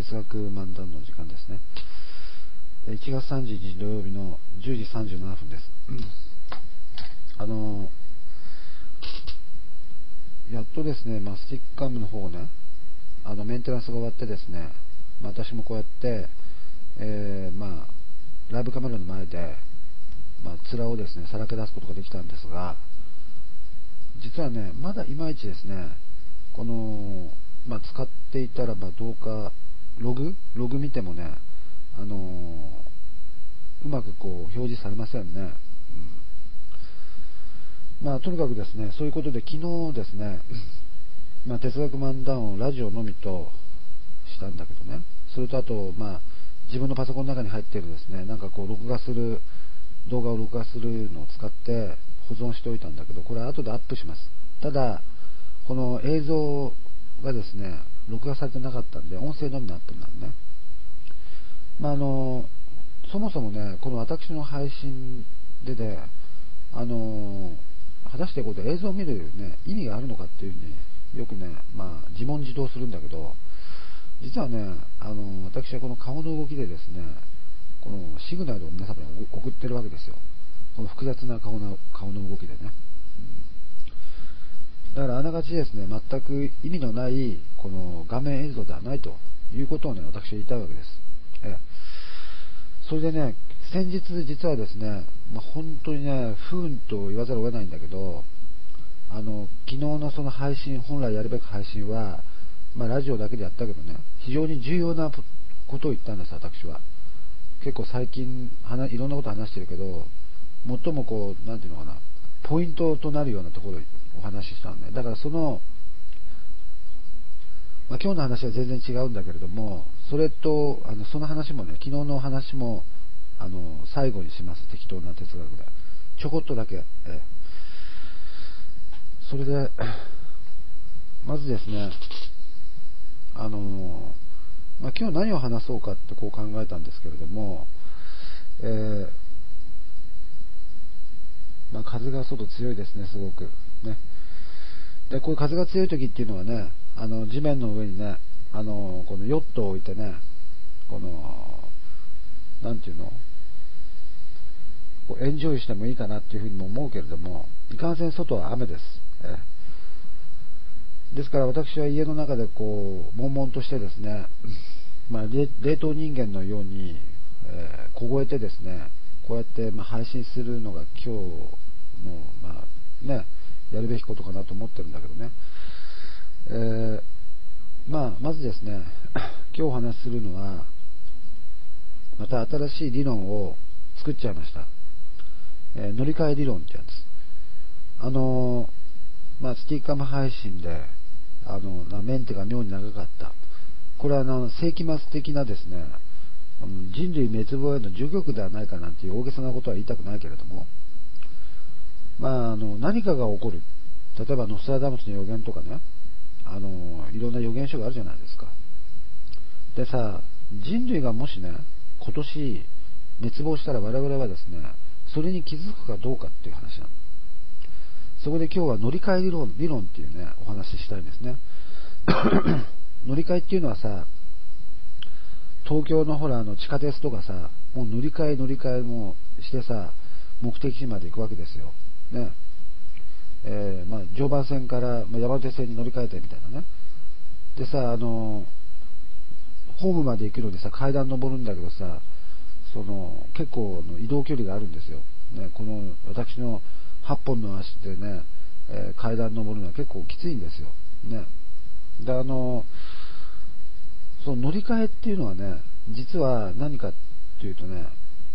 哲学漫談の時間ですね。1月31日土曜日の10時37分です。やっとですね、スティックカムの方ね、メンテナンスが終わってですね、私もこうやって、ライブカメラの前で、面をですね、さらけ出すことができたんですが、実はね、まだいまいちですね、この、使っていたらどうか、ログ見てもね、うまく表示されませんね。とにかくですね、そういうことで昨日ですね、哲学漫談をラジオのみとしたんだけどね、それとあと、自分のパソコンの中に入っているですね、動画を録画するのを使って保存しておいたんだけど、これは後でアップします。ただ、この映像がですね、録画されてなかったんで、音声のみのアップになるね。そもそもね、この私の配信でね、果たしてここで映像を見る、ね、意味があるのかっていうふうによくね、自問自答するんだけど、実はね、私はこの顔の動きでですね、このシグナルを皆様に送ってるわけですよ。この複雑な顔の動きでね。だからあながちですね、全く意味のないこの画面映像ではないということをね、私は言いたいわけです。それでね、先日実はですね、本当にね、不運と言わざるを得ないんだけど、昨日のその配信、本来やるべき配信は、ラジオだけでやったけどね、非常に重要なことを言ったんです、私は。結構最近いろんなこと話してるけど、最もポイントとなるようなところをお話ししたんで、だからその、今日の話は全然違うんだけれども、それとその話もね、昨日の話も最後にします。適当な哲学でちょこっとだけ、それでまずですね、今日何を話そうかって考えたんですけれども、風が外強いですね、すごくね。でこういう風が強い時っていうのはね、地面の上にね、このヨットを置いてね、なんていうの、エンジョイしてもいいかなっていうふうにも思うけれども、いかんせん外は雨です。ですから私は家の中で悶々としてですね、冷凍人間のように、凍えてですね、こうやって配信するのが今日のやるべきことかなと思ってるんだけどね。まずですね、今日お話しするのは、また新しい理論を作っちゃいました。乗り換え理論ってやつ。スティッカム配信で、メンテが妙に長かった。これは世紀末的なですね、人類滅亡への序曲ではないかなんていう大げさなことは言いたくないけれども、何かが起こる。例えばノストラダムスの予言とかね、いろんな予言書があるじゃないですか。でさ、人類がもしね、今年滅亡したら我々はですね、それに気づくかどうかっていう話なの。そこで今日は乗り換え理論っていうね、お話ししたいんですね。乗り換えっていうのはさ、東京の地下鉄とかさ、もう乗り換えもしてさ、目的地まで行くわけですよ。ね。常磐線から山手線に乗り換えてみたいなね。でさ、ホームまで行くのにさ、階段登るんだけどさ、結構の移動距離があるんですよ。ね、この私の8本の足でね、階段登るのは結構きついんですよ。ね。でその乗り換えっていうのはね、実は何かっていうとね、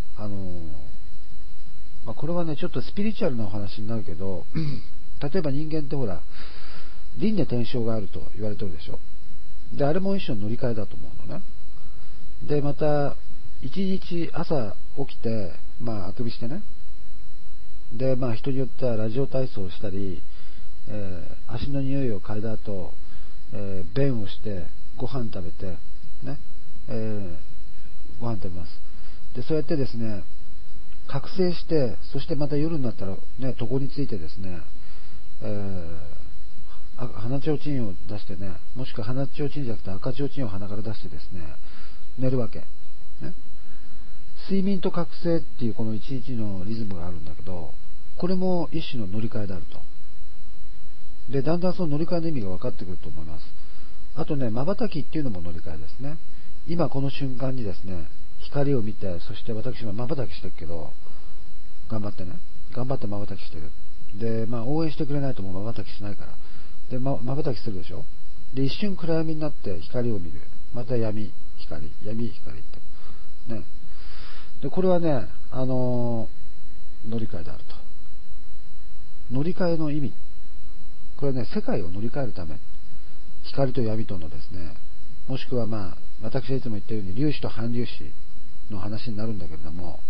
これはね、ちょっとスピリチュアルなお話になるけど、例えば人間ってほら、輪廻転生があると言われてるでしょ。で、あれも一種の乗り換えだと思うのね。で、また、一日朝起きて、あくびしてね。で、人によってはラジオ体操をしたり、足の匂いを嗅いだ後、便をして、ご飯食べて、ね、ご飯食べます。で、そうやってですね、覚醒して、そしてまた夜になったらね、床についてですね、 鼻ちょうちんを出してね、もしくは鼻ちょうちんじゃなくて赤ちょうちんを鼻から出してですね、寝るわけ、ね、睡眠と覚醒っていうこの一日のリズムがあるんだけど、これも一種の乗り換えであると。で、だんだんその乗り換えの意味が分かってくると思います。あとね、瞬きっていうのも乗り換えですね。今この瞬間にですね、光を見て、そして私は瞬きしてるけど、頑張ってね、頑張って瞬きしてる。で、応援してくれないともう瞬きしないから。で、瞬きするでしょ。で、一瞬暗闇になって光を見る。また闇、光、闇、光って。ね。で、これはね、乗り換えであると。乗り換えの意味。これはね、世界を乗り換えるため。光と闇とのですね、もしくは私がいつも言ったように粒子と反粒子の話になるんだけれども、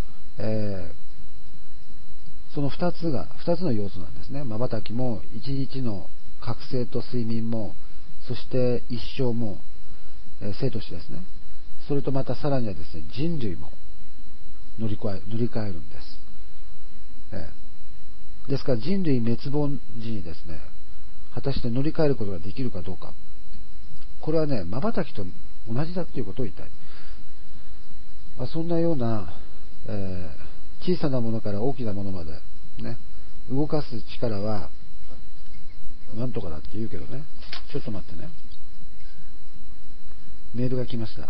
その2つの要素なんですね。瞬きも一日の覚醒と睡眠も、そして一生も、生と死ですね。それとまたさらにはですね、人類も乗り換えるんです。ですから人類滅亡時にですね、果たして乗り換えることができるかどうか、これはね、瞬きと同じだっていうことを言いたい。そんなような、小さなものから大きなものまでね、動かす力はなんとかだって言うけどね、ちょっと待ってね、メールが来ました。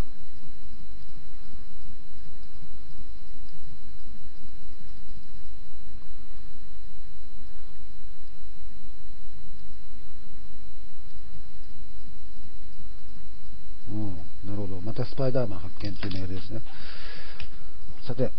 なるほど、またスパイダーマン発見というメールですね。さて、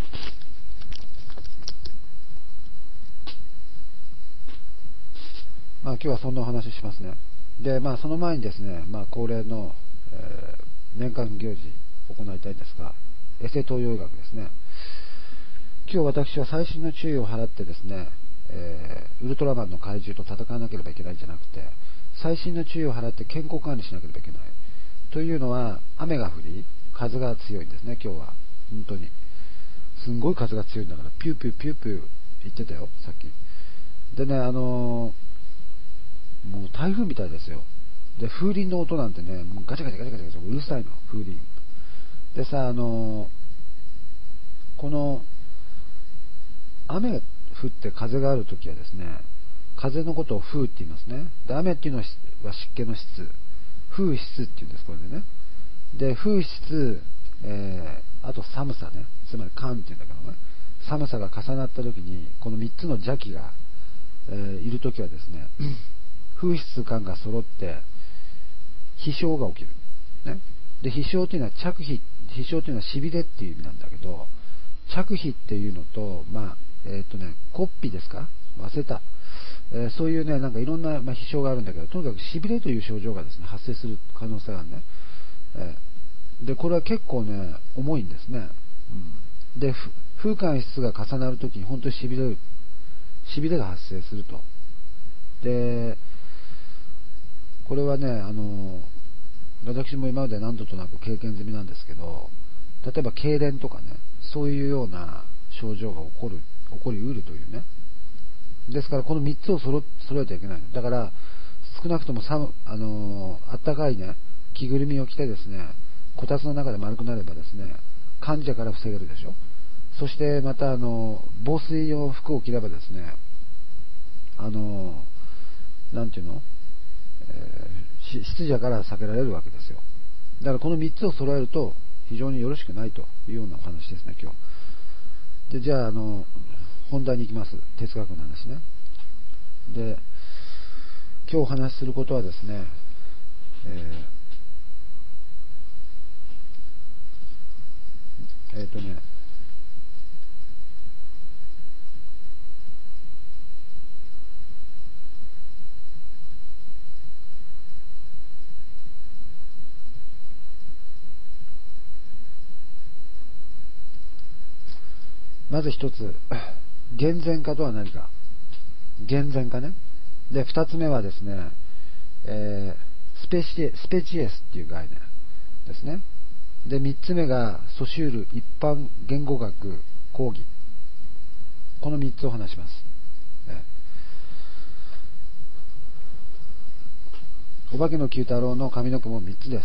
今日はそんなお話しますね。で、その前にですね、恒例の、年間行事を行いたいんですが、エセ東洋医学ですね。今日私は細心の注意を払ってですね、ウルトラマンの怪獣と戦わなければいけないんじゃなくて、細心の注意を払って健康管理しなければいけない。というのは、雨が降り、風が強いんですね、今日は。本当に。すんごい風が強いんだから、ピューピューピューピュー言ってたよ、さっき。でね、もう台風みたいですよ。で、風鈴の音なんてね、もうガチャガチャガチャガチャガチャうるさいの、風鈴。でさ、この、雨が降って風があるときはですね、風のことを風って言いますね。で、雨っていうのは湿気の質。風湿っていうんです、これでね。で、風湿、あと寒さね。つまり寒っていうんだけどね。寒さが重なったときに、この3つの邪気が、いるときはですね、風湿寒が揃って、飛翔が起きる。ね。で、飛翔っていうのは着飛、飛翔っていうのは痺れっていう意味なんだけど、着飛っていうのと、コッピですか忘れた。そういうね、なんかいろんな、飛翔があるんだけど、とにかく痺れという症状がですね、発生する可能性があるね。で、これは結構ね、重いんですね。で、風寒湿が重なるときに本当に痺れが発生すると。で、これはね、私も今まで何度となく経験済みなんですけど、例えば痙攣とかね、そういうような症状が起こりうるというね。ですからこの3つを揃えてはいけないの。だから少なくともあったかいね、着ぐるみを着てですね、こたつの中で丸くなればですね、患者から防げるでしょ。そしてまた防水用服を着ればですね、なんていうの、湿邪から避けられるわけですよ。だからこの3つを揃えると非常によろしくないというようなお話ですね、今日。で、じゃあ本題に行きます。哲学の話ね。で、今日お話しすることはですね、まず一つ、厳然化とは何か。厳然化ね。で、二つ目はですね、スペチエスっていう概念ですね。で、三つ目がソシュール一般言語学講義。この三つを話します。 お化けの九太郎の髪の毛も3つです。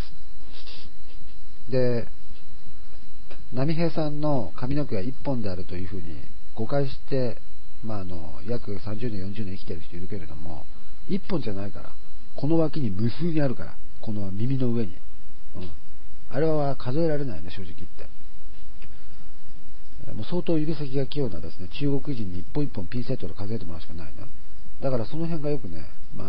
で、波平さんの髪の毛が1本であるというふうに誤解して、約30年40年生きてる人いるけれども、1本じゃないから、この脇に無数にあるから、この耳の上に、あれは数えられないね、正直言って。もう相当指先が器用なですね、中国人に一本一本ピンセットで数えてもらうしかないね。だからその辺がよくね、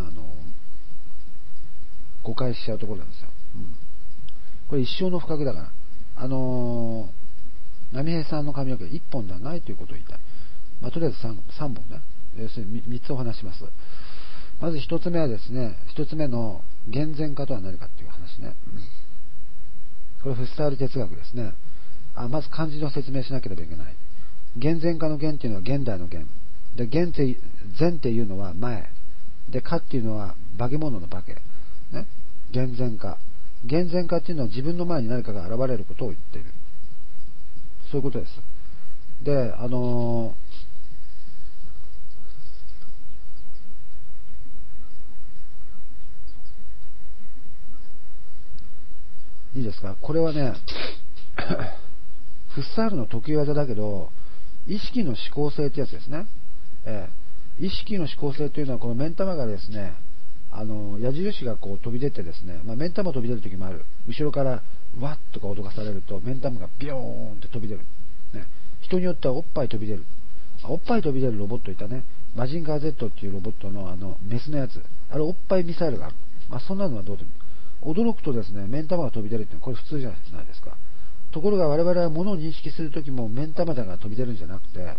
誤解しちゃうところなんですよ。これ一生の不覚だから。波平さんの髪の毛1本ではないということを言いたい。とりあえず 3本ね。要するに3つお話します。まず1つ目はですね、1つ目の厳然化とは何かっていう話ね。これフッサール哲学ですね。まず漢字の説明しなければいけない。厳然化の厳っていうのは現代の厳。で、前っていうのは前。で、化っていうのは化け物の化け。ね。厳然化。厳然化っていうのは自分の前に何かが現れることを言っている。そういうことです。で、いいですか、これはねフッサールの得意技だけど、意識の思考性ってやつですね。意識の思考性というのは、この目ん玉がですね、矢印がこう飛び出てですね、目ん玉飛び出る時もある。後ろからワッとか脅かされると、目ん玉がビヨーンって飛び出る、ね。人によってはおっぱい飛び出る。おっぱい飛び出るロボットいたね。マジンガー Z っていうロボットのメスのやつ。あれおっぱいミサイルがある。そんなのはどうでも。驚くとですね、目ん玉が飛び出るってこれ普通じゃないですか。ところが我々は物を認識するときも目ん玉が飛び出るんじゃなくて、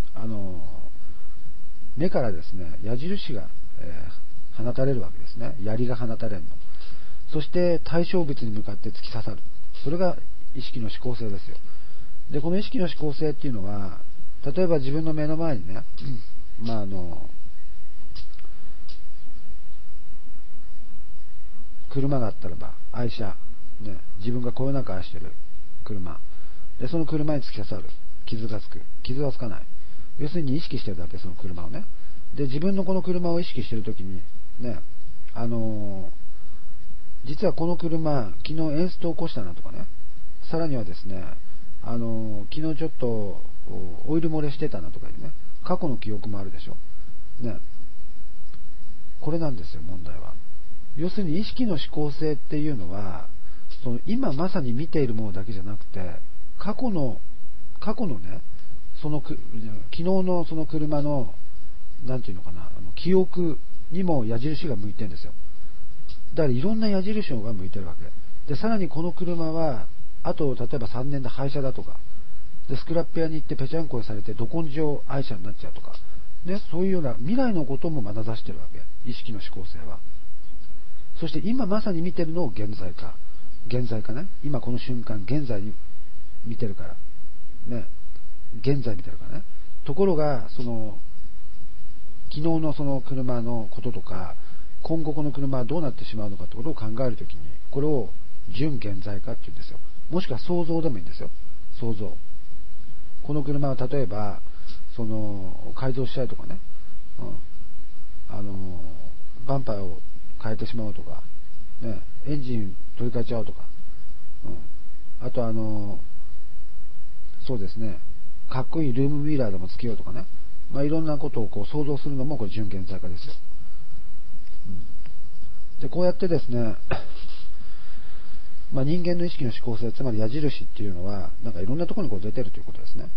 目からですね、矢印が、放たれるわけですね。槍が放たれるの。そして対象物に向かって突き刺さる。それが意識の思考性ですよ。で、この意識の思考性っていうのは、例えば自分の目の前にね、車があったらば、愛車、ね、自分がこよなく愛してる車で、その車に突き刺さる。傷がつく。傷はつかない。要するに意識してるだけ、その車をね。で、自分のこの車を意識してるときにね、実はこの車昨日エンストを起こしたなとかね、さらにはですね、昨日ちょっとオイル漏れしてたなとかいうね、過去の記憶もあるでしょね。これなんですよ、問題は。要するに意識の思考性っていうのは、その今まさに見ているものだけじゃなくて、過去のね、昨日のその車のなんていうのかな、記憶にも矢印が向いてるんですよ。だからいろんな矢印が向いてるわけで、さらにこの車はあと例えば3年で廃車だとかで、スクラップ屋に行ってぺちゃんこされてど根性愛車になっちゃうとかね、そういうような未来のこともまだ出してるわけ、意識の思考性は。そして今まさに見てるのを現在化ね、今この瞬間現在に見てるからね、現在見てるからね。ところがその昨日のその車のこととか、今後この車はどうなってしまうのかってことを考えるときに、これを準現在化って言うんですよ。もしくは想像でもいいんですよ。想像。この車は例えばその改造したいとかね、バンパーを変えてしまおうとか、ね、エンジン取り替えちゃおうとか、あとそうですね、かっこいいルームミラーでもつけようとかね、いろんなことをこう想像するのもこれ準現在化ですよ。で、こうやってですね、人間の意識の思考性、つまり矢印っていうのはなんかいろんなところにこう出てるということですね。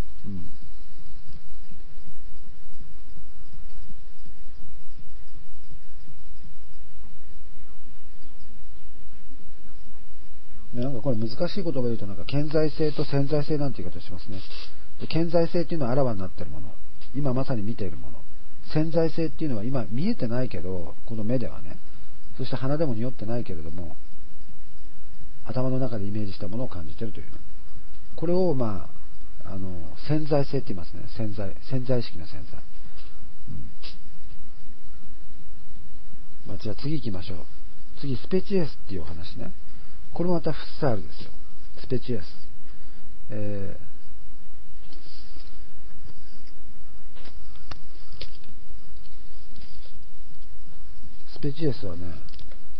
なんかこれ難しい言葉で言うと、なんか顕在性と潜在性なんて言い方しますね。で、顕在性っていうのはあらわになっているもの、今まさに見ているもの。潜在性っていうのは今見えてないけど、この目ではね、そして鼻でも匂ってないけれども、頭の中でイメージしたものを感じているというね。これを潜在性って言いますね。潜在意識の潜在。じゃあ次行きましょう。次、スペチエスっていうお話ね。これもまたフッサールですよ。スペチエス。スペチエスはね、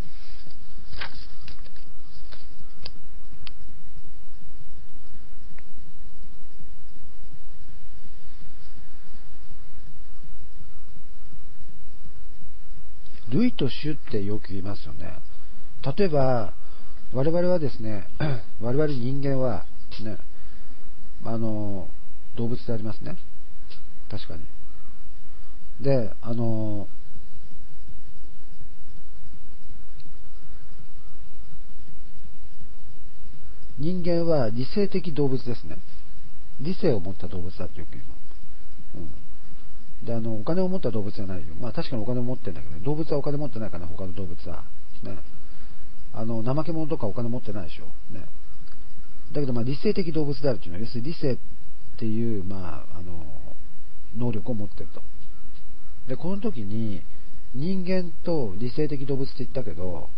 類と種ってよく言いますよね。例えば我々はですね我々人間はね、動物でありますね。確かに。で、人間は理性的動物ですね。理性を持った動物だってよく言うの。で、お金を持った動物じゃないよ。まあ確かにお金を持ってるんだけど、動物はお金持ってないかな、他の動物は。ね。怠け者とかお金持ってないでしょ。ね。だけど、まあ理性的動物であるっていうのは、要するに理性っていう、能力を持ってると。で、この時に、人間と理性的動物って言ったけど、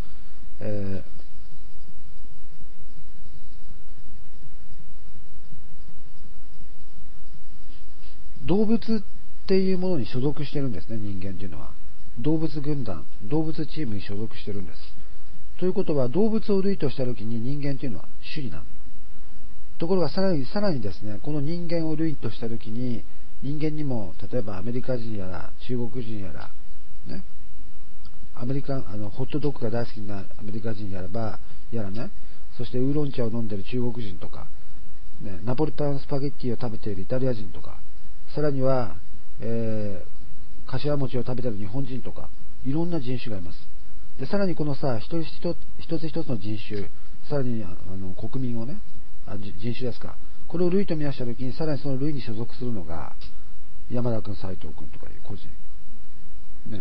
動物っていうものに所属してるんですね、人間っていうのは。動物軍団、動物チームに所属してるんです。ということは、動物を類としたときに人間っていうのは種になる。ところがさらにですね、この人間を類としたときに、人間にも、例えばアメリカ人やら、中国人やら、ね、ホットドッグが大好きなアメリカ人やらね、そしてウーロン茶を飲んでる中国人とか、ね、ナポリタンスパゲッティを食べているイタリア人とか、さらには、柏餅を食べている日本人とか、いろんな人種がいます。で、さらにこのさ、一つ一つの人種、さらに国民をね、人種ですか、これを類と見なしたときに、さらにその類に所属するのが、山田君、斉藤君とかいう個人。ね。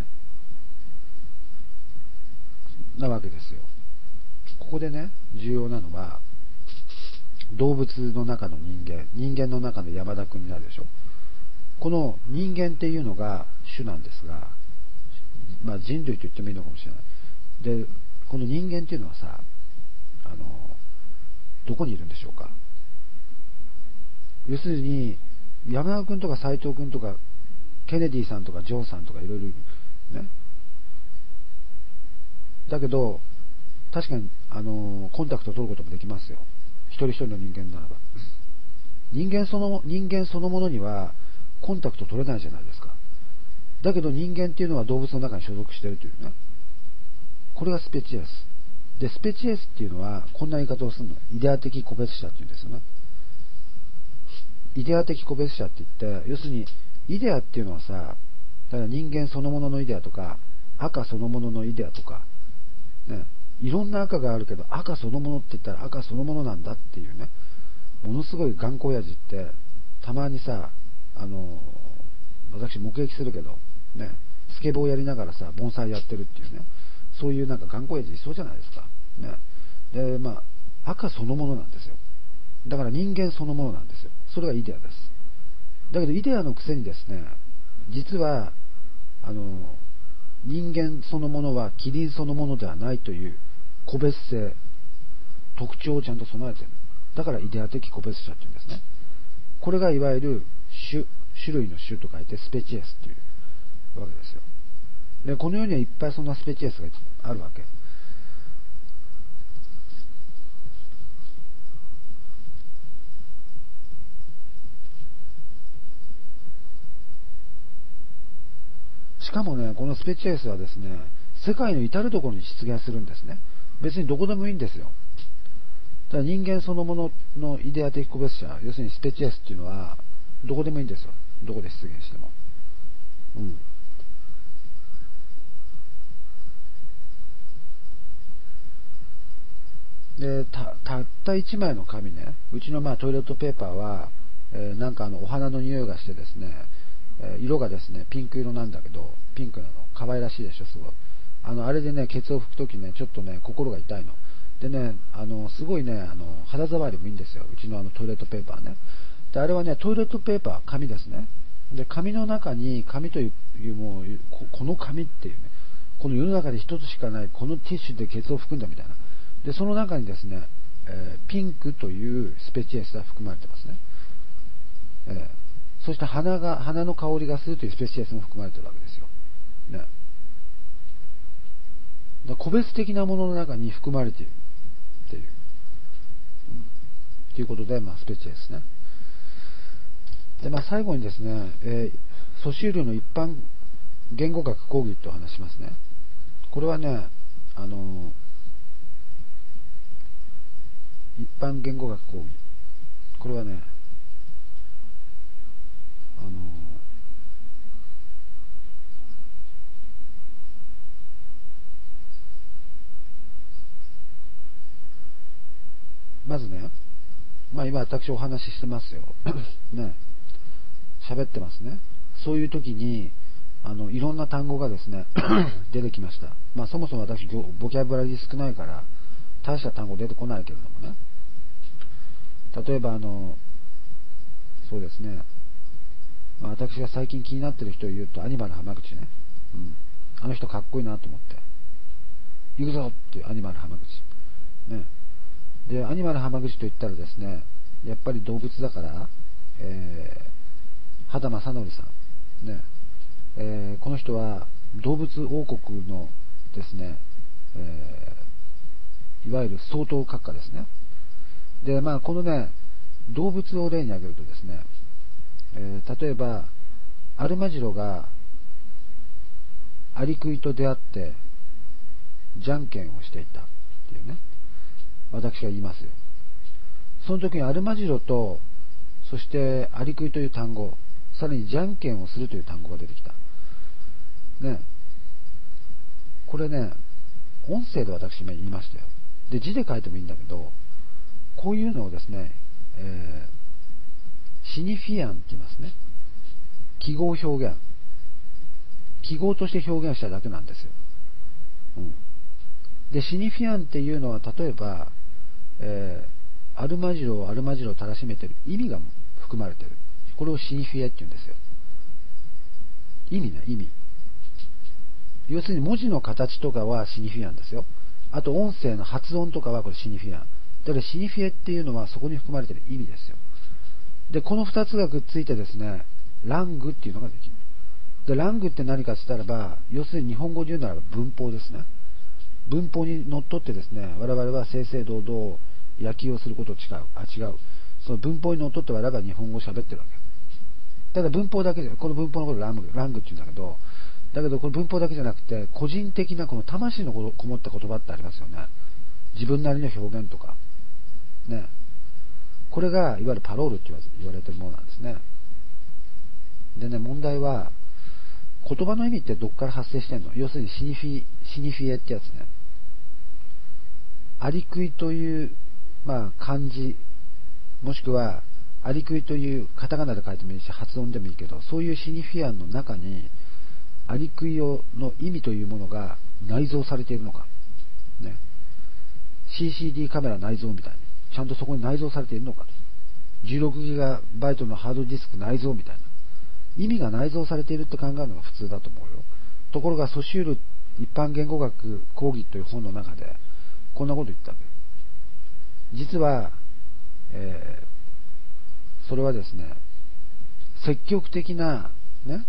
なわけですよ。ここでね、重要なのは、動物の中の人間の中の山田君になるでしょ。この人間っていうのが種なんですが、まあ人類と言ってもいいのかもしれない。で、この人間っていうのはさ、どこにいるんでしょうか。要するに、山田君とか斉藤君とか、ケネディさんとかジョンさんとかいろいろいる。ね。だけど、確かに、コンタクトを取ることもできますよ。一人一人の人間ならば。人間そのものには、コンタクト取れないじゃないですか。だけど人間っていうのは動物の中に所属しているというね。これがスペチエス。で、スペチエスっていうのは、こんな言い方をするの。イデア的個別者っていうんですよね。イデア的個別者って言って、要するに、イデアっていうのはさ、だから人間そのもののイデアとか、赤そのもののイデアとか、ね、いろんな赤があるけど、赤そのものって言ったら赤そのものなんだっていうね、ものすごい頑固親父って、たまにさ、私目撃するけど、ね、スケボーをやりながらさ、盆栽やってるっていうね、そういうなんか頑固親父いそうじゃないですか。ね。で、まあ、赤そのものなんですよ。だから人間そのものなんですよ。それがイデアです。だけどイデアのくせにですね、実は、人間そのものはキリンそのものではないという個別性、特徴をちゃんと備えている。だからイデア的個別者っていうんですね。これがいわゆる種類の種と書いてスペチエスというわけですよ。で、この世にはいっぱいそんなスペチエスがあるわけ。しかもね、このスペチエスはですね、世界の至るところに出現するんですね。別にどこでもいいんですよ。ただ人間そのもののイデア的個別者、要するにスペチエスっていうのはどこでもいいんですよ。どこで出現しても。で、たった1枚の紙ね、うちのトイレットペーパーは、なんかお花の匂いがしてですね、色がですねピンク色なんだけど、ピンクなの可愛らしいでしょ。すごいあれでね、ケツを拭くときね、ちょっとね心が痛いのでね、すごいね、肌触りもいいんですよ、うちのトイレットペーパーね。で、あれはね、トイレットペーパー、紙ですね。で、紙の中に、紙というもうこの紙っていうね、この世の中で一つしかないこのティッシュでケツを拭くんだみたいな。で、その中にですね、ピンクというスペチエスが含まれてますね。そして花の香りがするというスペシエスも含まれているわけですよ。ね。だ個別的なものの中に含まれているっていう、ということで、スペシエスね。で、最後にですね、ソシュールの一般言語学講義と話しますね。 これはね、一般言語学講義。これはね、まずね、今私お話ししてますよ。ね、喋ってますね。そういう時に、いろんな単語がですね、出てきました。そもそも私、ボキャブラリー少ないから、大した単語出てこないけれどもね。例えば、そうですね、私が最近気になってる人を言うと、アニマル浜口ね。あの人かっこいいなと思って。行くぞっていうアニマル浜口。ね。で、アニマル浜口と言ったらですね、やっぱり動物だから、秦正則さん。ね。この人は動物王国のですね、いわゆる総統閣下ですね。で、このね、動物を例に挙げるとですね、例えば、アルマジロがアリクイと出会って、じゃんけんをしていたっていうね、私が言いますよ。その時にアルマジロと、そしてアリクイという単語、さらにじゃんけんをするという単語が出てきた。ね。これね、音声で私今言いましたよ。で、字で書いてもいいんだけど、こういうのをですね、シニフィアンって言いますね。記号表現。記号として表現しただけなんですよ。で、シニフィアンっていうのは、例えば、アルマジロをたらしめてる意味が含まれてる。これをシニフィエって言うんですよ。意味ね、意味。要するに文字の形とかはシニフィアンですよ。あと音声の発音とかはこれシニフィアン。だからシニフィエっていうのはそこに含まれている意味ですよ。で、この2つがくっついてですね、ラングっていうのができる。で、ラングって何かって言ったらば、要するに日本語で言うならば文法ですね。文法にのっとってですね、我々は正々堂々野球をすることを違う。その文法にのっとって我々は日本語を喋ってるわけ。ただ文法だけで、この文法のことをラングって言うんだけど、これ文法だけじゃなくて、個人的なこの魂のこもった言葉ってありますよね。自分なりの表現とか。ね。これが、いわゆるパロールって言われてるものなんですね。でね、問題は、言葉の意味ってどこから発生してんの？要するにシニフィエってやつね。アリクイという、漢字、もしくは、アリクイというカタカナで書いてもいいし、発音でもいいけど、そういうシニフィアンの中に、アリクイの意味というものが内蔵されているのか。ね。CCD カメラ内蔵みたいに、ちゃんとそこに内蔵されているのかと。16GB のハードディスク内蔵みたいな。意味が内蔵されているって考えるのが普通だと思うよ。ところが、ソシュール一般言語学講義という本の中で、こんなこと言ったわけ。実は、それはですね、積極的な、ね、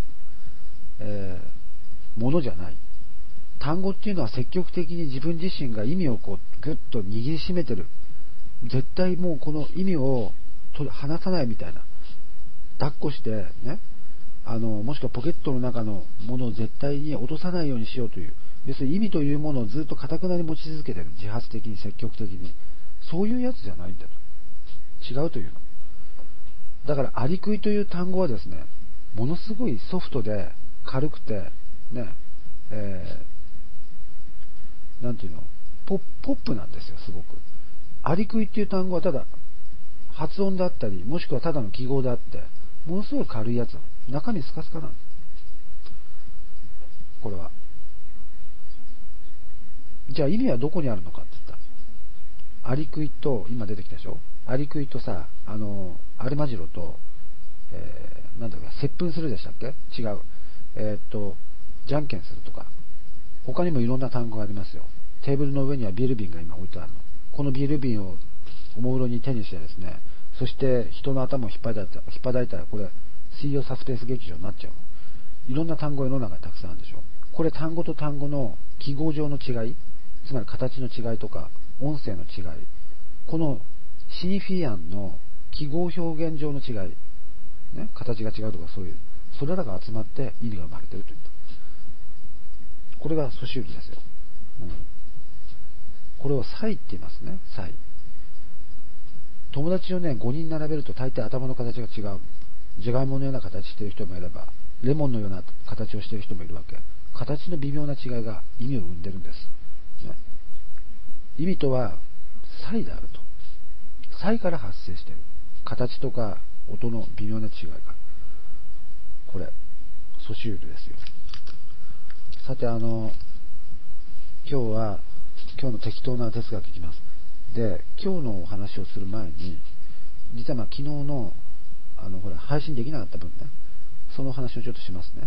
ものじゃない。単語っていうのは積極的に自分自身が意味をこうグッと握りしめてる。絶対もうこの意味を離さないみたいな。抱っこしてね、もしくはポケットの中のものを絶対に落とさないようにしようという、要するに意味というものをずっと堅くなに持ち続けてる。自発的に積極的に。そういうやつじゃないんだと。違うというの。だからアリクイという単語はですね、ものすごいソフトで軽くてね、なんていうの、ポップなんですよ、すごく。アリクイっていう単語はただ発音だったり、もしくはただの記号であって、ものすごい軽いやつなの。中身スカスカなの。これは。じゃあ意味はどこにあるのかって言ったら、アリクイと、今出てきたでしょ、アリクイとさ、アルマジロと、なんだか、接吻するでしたっけ？違う。じゃんけんするとか。他にもいろんな単語がありますよ。テーブルの上にはビール瓶が今置いてあるの。このビール瓶をおもむろに手にしてですね、そして人の頭を引っ張りたら、これ、水曜サスペンス劇場になっちゃうの。いろんな単語が世の中にたくさんあるでしょ。これ単語と単語の記号上の違い、つまり形の違いとか、音声の違い、このシニフィアンの記号表現上の違い、ね、形が違うとかそういう、それらが集まって意味が生まれているという。これがソシュールですよ。 これを差異って言いますね。差異。友達をね、5人並べると大抵頭の形が違う。じゃがいものような形している人もいれば、レモンのような形をしている人もいるわけ。形の微妙な違いが意味を生んでるんです、ね、意味とは差異であると。差異から発生している。形とか音の微妙な違いから。これソシュールですよ。さて今日の適当な哲学いきます。で、今日のお話をする前に、実は昨日のほら配信できなかった分ね、その話をちょっとしますね。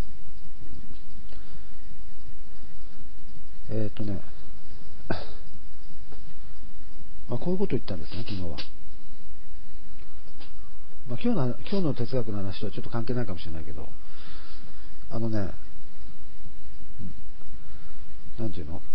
こういうことを言ったんですね、昨日は。今日の哲学の話とはちょっと関係ないかもしれないけど、なんていうの、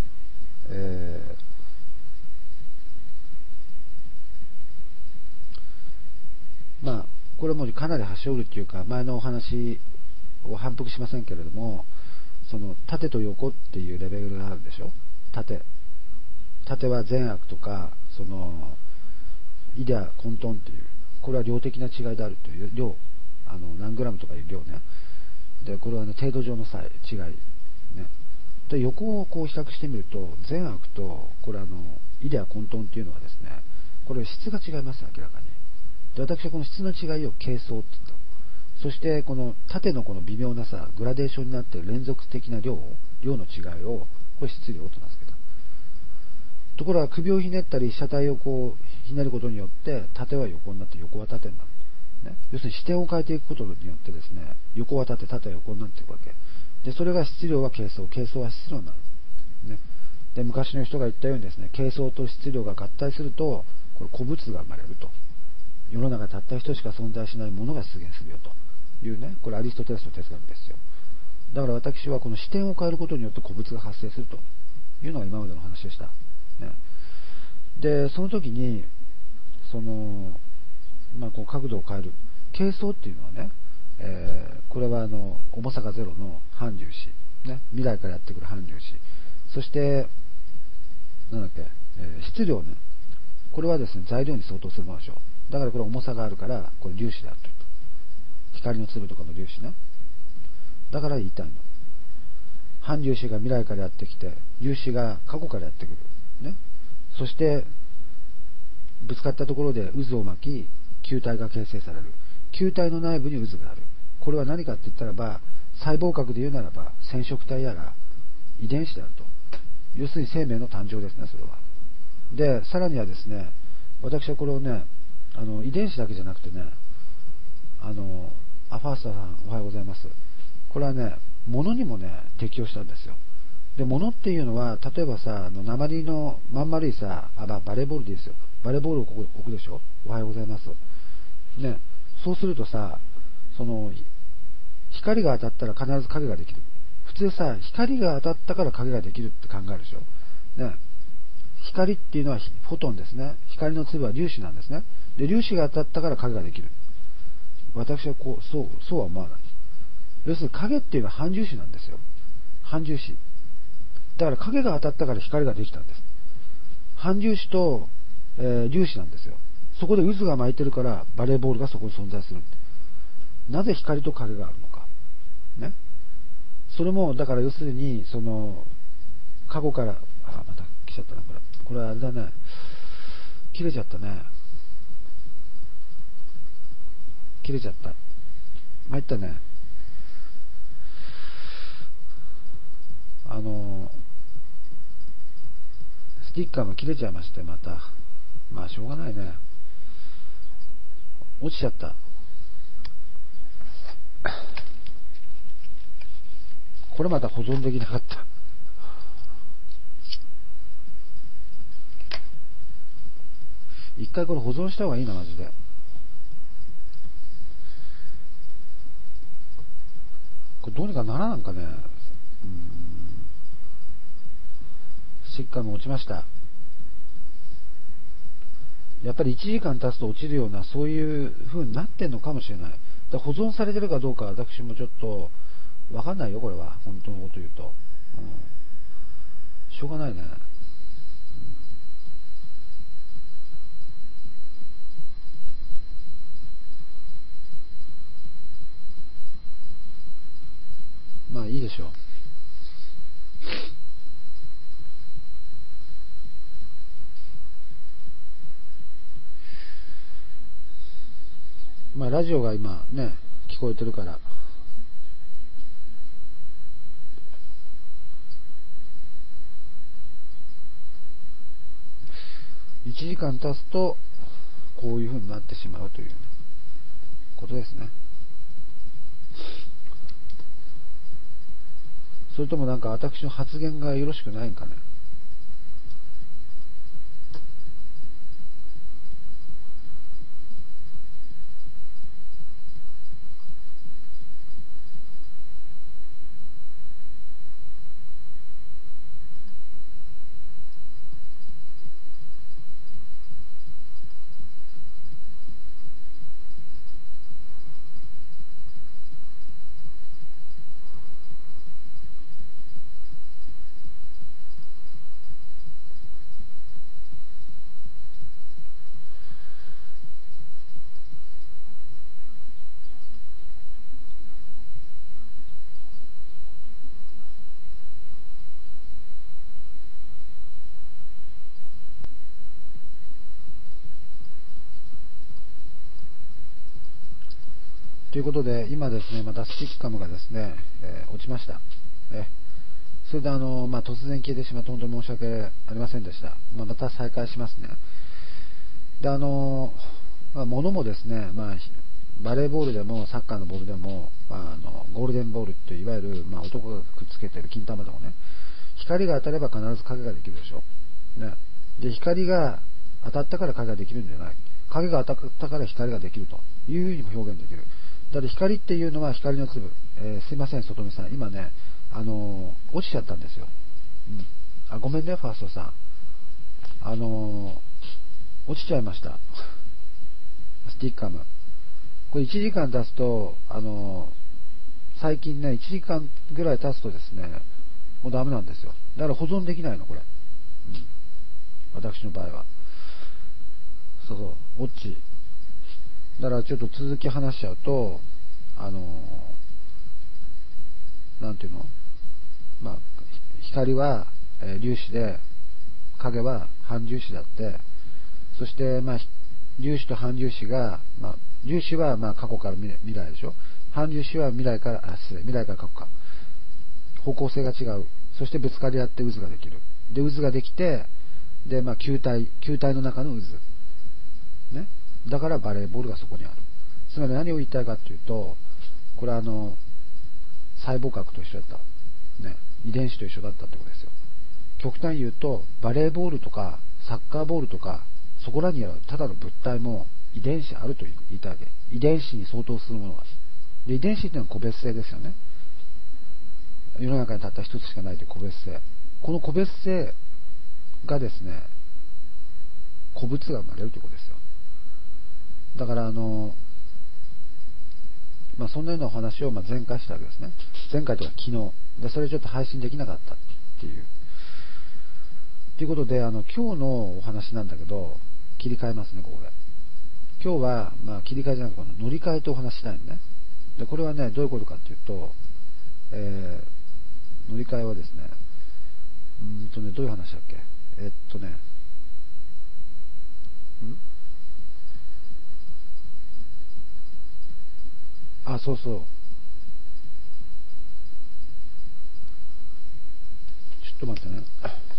これもかなり端折るっていうか、前のお話を反復しませんけれども、その縦と横っていうレベルがあるでしょ。縦は善悪とか、そのイデア混沌っていう、これは量的な違いであるという量、何グラムとかいう量ね。でこれはね、程度上の違いね。で横をこう比較してみると、善悪とこれイデア混沌っていうのはですね、これ質が違います、明らかに。で私はこの質の違いを形相って言った。そしてこの縦のこの微妙なグラデーションになっている連続的な量の違いをこれ質量と名付けた。ところが首をひねったり被写体をこうひねることによって縦は横になって横は縦になる、ね、要するに視点を変えていくことによってですね、横は縦、縦は横になっていくわけで、それが質量は形相、形相は質量になる、ね、で昔の人が言ったようにですね、形相と質量が合体するとこれ古物が生まれると。世の中たった人しか存在しないものが出現するよというね、これアリストテレスの哲学ですよ。だから私はこの視点を変えることによって古物が発生するというのが今までの話でした、ね、でその時にこう角度を変える形相っていうのはね、これは重さがゼロの反粒子、ね、未来からやってくる反粒子、そして質量ね、これはですね、材料に相当するものでしょう。だからこれ重さがあるからこれ粒子であると。光の粒とかの粒子ね。だから言いたいの。反粒子が未来からやってきて、粒子が過去からやってくる。ね。そしてぶつかったところで渦を巻き、球体が形成される。球体の内部に渦がある。これは何かって言ったらば、細胞核で言うならば染色体やら遺伝子であると。要するに生命の誕生ですね、それは。でさらにはですね、私はこれをね、遺伝子だけじゃなくてね、ファースターさんおはようございます。これはね、物にもね適用したんですよ。で物っていうのは、例えば鉛のまん丸いバレーボールでいいですよ。バレーボールをここ置くでしょ。おはようございますね。そうすると光が当たったら必ず影ができる。普通光が当たったから影ができるって考えるでしょね。光っていうのはフォトンですね。光の粒は粒子なんですね。で粒子が当たったから影ができる。私はそうは思わない。要するに影っていうのは反粒子なんですよ。反粒子だから影が当たったから光ができたんです。反粒子と、粒子なんですよ。そこで渦が巻いてるからバレーボールがそこに存在する。なぜ光と影があるのかね。それもだから要するに過去からまた来ちゃったな、これあれだね、切れちゃったね、切れちゃった、参ったね。スティッカーも切れちゃいまして、またしょうがないね、落ちちゃった。これまた保存できなかった。一回これ保存した方がいいな、マジで。これどうにかならなんかね。スティッカーも落ちました。やっぱり1時間経つと落ちるような、そういう風になってんのかもしれない。だ保存されてるかどうか私もちょっと分かんないよ、これは本当のこと言うと、 しょうがないね。まあいいでしょう。まあラジオが今ね聞こえてるから、1時間経つとこういう風になってしまうということですね。それともなんか私の発言がよろしくないんかね。ということで、今ですね、またスティッカムがですね、落ちました。それで突然消えてしまって本当に申し訳ありませんでした。また再開しますね。で、物もですね、バレーボールでもサッカーのボールでも、ゴールデンボールっていわゆる、男がくっつけてる金玉でもね、光が当たれば必ず影ができるでしょ。ね。で、光が当たったから影ができるんじゃない。影が当たったから光ができるというふうにも表現できる。だって光っていうのは光の粒。すいません、外見さん。今ね、落ちちゃったんですよ。ごめんね、ファーストさん。落ちちゃいました。スティッカム。これ1時間経つと、最近ね、1時間ぐらい経つとですね、もうダメなんですよ。だから保存できないの、これ。私の場合は。そうそう、落ち。だからちょっと続き話しちゃうと、なんていうの、光は、粒子で、影は反粒子であって、そして、粒子と反粒子が、粒子は過去から未来でしょ。反粒子は未来から過去か。方向性が違う。そしてぶつかり合って渦ができる。で、渦ができて、で、球体の中の渦。ね。だからバレーボールがそこにある。つまり何を言いたいかというと、これは細胞核と一緒だった。ね。遺伝子と一緒だったってことですよ。極端に言うと、バレーボールとか、サッカーボールとか、そこらにあるただの物体も遺伝子あると言いたいわけ。遺伝子に相当するものが。で、遺伝子っていうのは個別性ですよね。世の中にたった一つしかないという個別性。この個別性がですね、個物が生まれるということですよ。だからそんなようなお話を前回したわけですね。前回とか昨日で、それちょっと配信できなかったっていう。ということで、今日のお話なんだけど、切り替えますね、ここで。今日は、切り替えじゃなくて、乗り換えとお話したいのね。で、これはね、どういうことかっていうと、乗り換えはですね、どういう話だっけ。そうそう。ちょっと待ってね。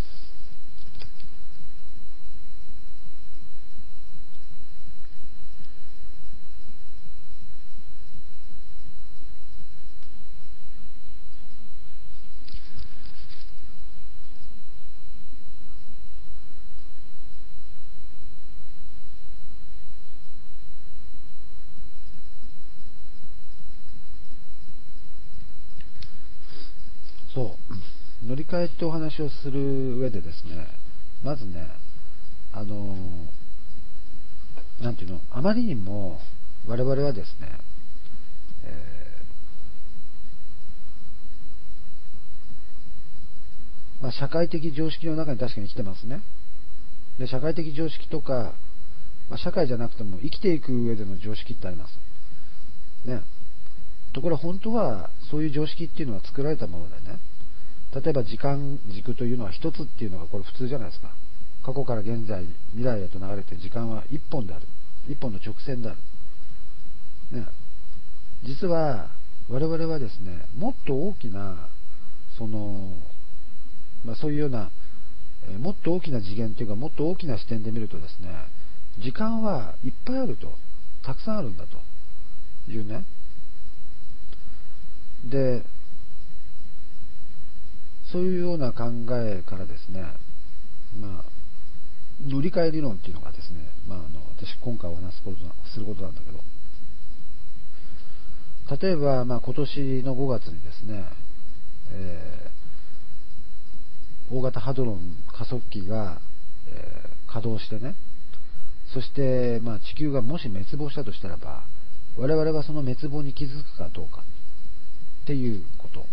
そう。乗り換えってお話をする上でですね、まずね、なんていうの、あまりにも我々はですね、 社会的常識の中に確かに生きてますね。で、社会的常識とか、社会じゃなくても生きていく上での常識ってあります。ね。ところが本当はそういう常識っていうのは作られたものでね。例えば時間軸というのは一つっていうのがこれ普通じゃないですか。過去から現在、未来へと流れて時間は一本である。一本の直線である。ね。実は我々はですね、もっと大きなそういうようなもっと大きな次元というかもっと大きな視点で見るとですね、時間はいっぱいあると、たくさんあるんだというね。で、そういうような考えからですね、乗り換え理論っていうのがですね、私今回お話することなんだけど、例えば、今年の5月にですね、大型ハドロン加速器が、稼働してね、そして、地球がもし滅亡したとしたらば、我々はその滅亡に気づくかどうかっていうこと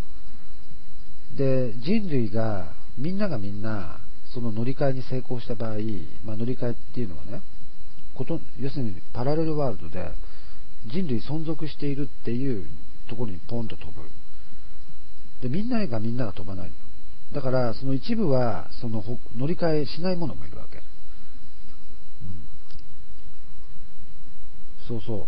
で、人類がみんなその乗り換えに成功した場合、乗り換えっていうのはね、要するにパラレルワールドで人類存続しているっていうところにポンと飛ぶ。で、みんなが飛ばない。だからその一部はその乗り換えしないものもいるわけ。そうそう。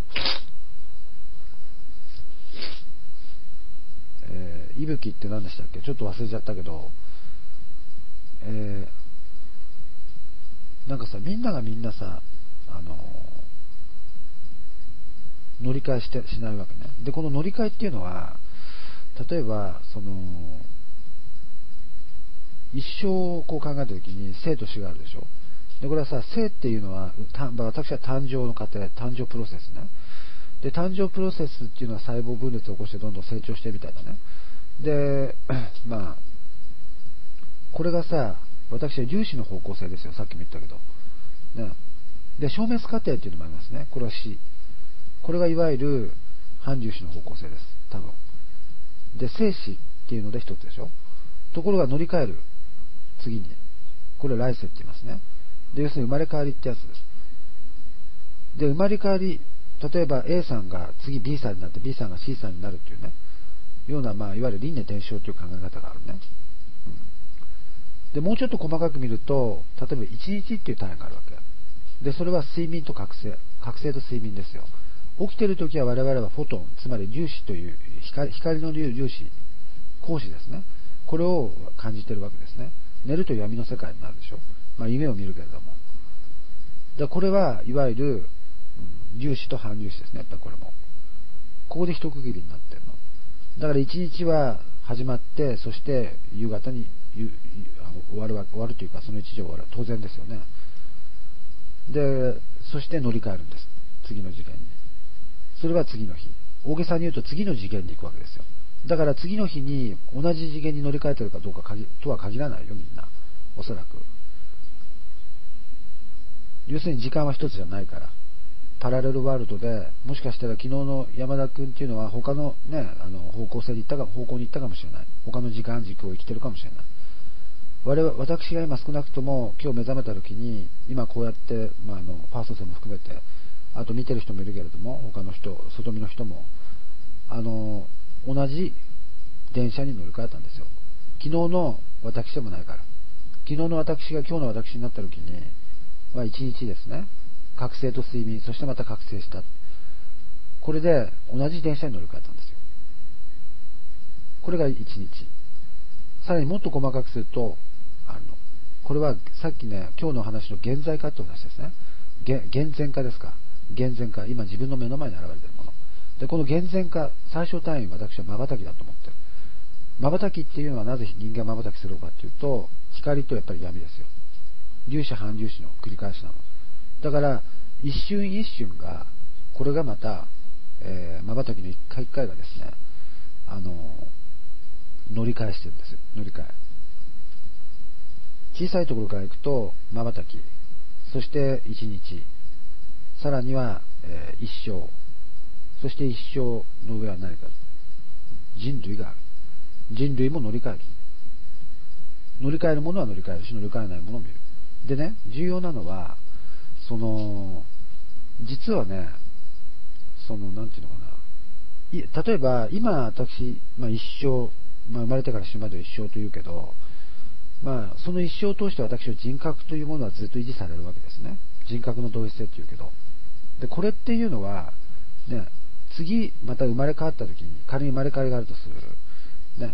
息吹って何でしたっけ、ちょっと忘れちゃったけど、なんかさ、みんなさ、乗り換えしないわけね。で、この乗り換えっていうのは、例えば一生をこう考えたときに生と死があるでしょ。で、これはさ、生っていうのは私は誕生の過程、誕生プロセスね。で、誕生プロセスっていうのは細胞分裂を起こしてどんどん成長してみたいなね。で、これがさ、私は粒子の方向性ですよ。さっきも言ったけど。ね。で、消滅過程っていうのもありますね。これは死。これがいわゆる反粒子の方向性です。多分。で、生死っていうので一つでしょ。ところが乗り換える。次に。これ来世って言いますね。で、要するに生まれ変わりってやつです。で、生まれ変わり、例えば A さんが次 B さんになって B さんが C さんになるっていうね、ような、いわゆる輪廻転生という考え方があるね。で、もうちょっと細かく見ると、例えば1日っていう単位があるわけ。で、それは睡眠と覚醒と睡眠ですよ。起きてるときは我々はフォトン、つまり粒子という光の粒子、光子ですね。これを感じてるわけですね。寝ると闇の世界になるでしょ。夢を見るけれども。で、これはいわゆる、粒子と反粒子ですね。やっぱりこれも。ここで一区切りになってるの。だから一日は始まって、そして夕方に終わるというか、その一日は終わる。当然ですよね。で、そして乗り換えるんです。次の次元に。それが次の日。大げさに言うと次の次元に行くわけですよ。だから次の日に同じ次元に乗り換えてるかどうかとは限らないよ、みんな。おそらく。要するに時間は一つじゃないから。パラレルワールドで、もしかしたら昨日の山田君っていうのは他のね、方向に行ったかもしれない。他の時間軸を生きてるかもしれない。私が今少なくとも今日目覚めた時に、今こうやって、ファーストさんも含めて、あと見てる人もいるけれども、他の人、外見の人も、同じ電車に乗り換えたんですよ。昨日の私でもないから。昨日の私が今日の私になった時に、一日ですね。覚醒と睡眠、そしてまた覚醒した。これで同じ電車に乗り換えたんですよ。これが一日。さらにもっと細かくすると、これはさっきね、今日の話の現在化って話ですね。現前化ですか。現前化。今自分の目の前に現れているもの。で、この現前化、最小単位私は瞬きだと思ってる。瞬きっていうのはなぜ人間が瞬きするのかっていうと、光とやっぱり闇ですよ。粒子反粒子の繰り返しなの。だから一瞬一瞬が、これがまた、瞬きの一回一回がですね、乗り換えしてるんですよ。乗り換え。小さいところからいくと瞬き、そして一日、さらには、一生、そして一生の上は何か、人類がある。人類も乗り換える。 乗り換えるものは乗り換えるし、乗り換えないものを見る。でね、重要なのは、実はね、なんていうのかな。例えば、今私、一生、生まれてから死ぬまで一生というけど、その一生を通して私の人格というものはずっと維持されるわけですね。人格の同一性っていうけど。で、これっていうのは、ね、次、また生まれ変わった時に、仮に生まれ変わりがあるとする。ね、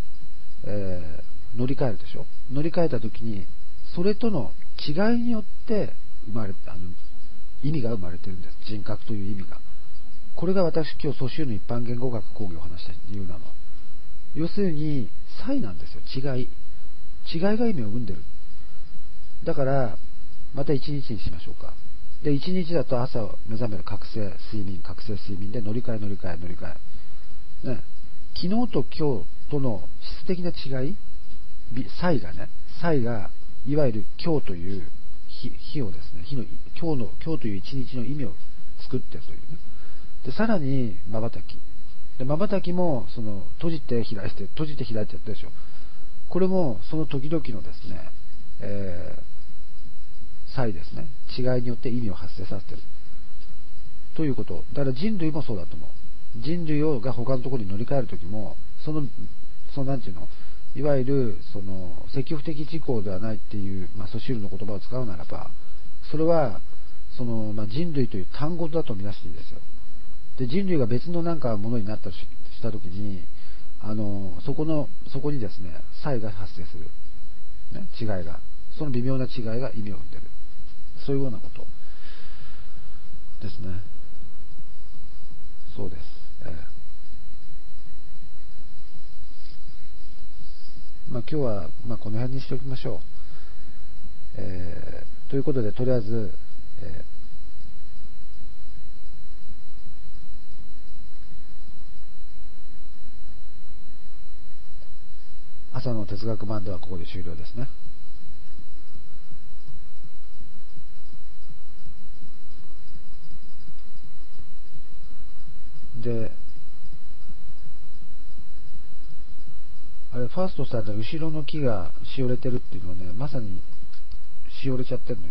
乗り換えるでしょ。乗り換えた時に、それとの違いによって意味が生まれてるんです。人格という意味が。これが私今日蘇州の一般言語学講義を話した理由なの。要するに差異なんですよ。違いが意味を生んでる。だからまた一日にしましょうか。で、一日だと朝目覚める覚醒睡眠で乗り換え、ね、昨日と今日との質的な違い、差異がいわゆる今日という日をですね、今日という一日の意味を作っているというね。で、さらに瞬き。で、瞬きも閉じて開いてやったでしょ。これもその時々のですね、差異ですね。違いによって意味を発生させているということ。だから人類もそうだと思う。人類が他のところに乗り換えるときも、なんていうの、いわゆる積極的事項ではないっていう、ソシュールの言葉を使うならば、それは人類という単語だと見なしていいですよ。で、人類が別のものになったとしたときに、そこにですね、差異が発生する、ね、違いが、その微妙な違いが意味を生んでいる、そういうようなことですね。そうです。今日はこの辺にしておきましょう。ということで、とりあえず、朝の哲学バンドはここで終了ですね。で、あれ、ファーストさんの後ろの木がしおれてるっていうのはね、まさにしおれちゃってるのよ。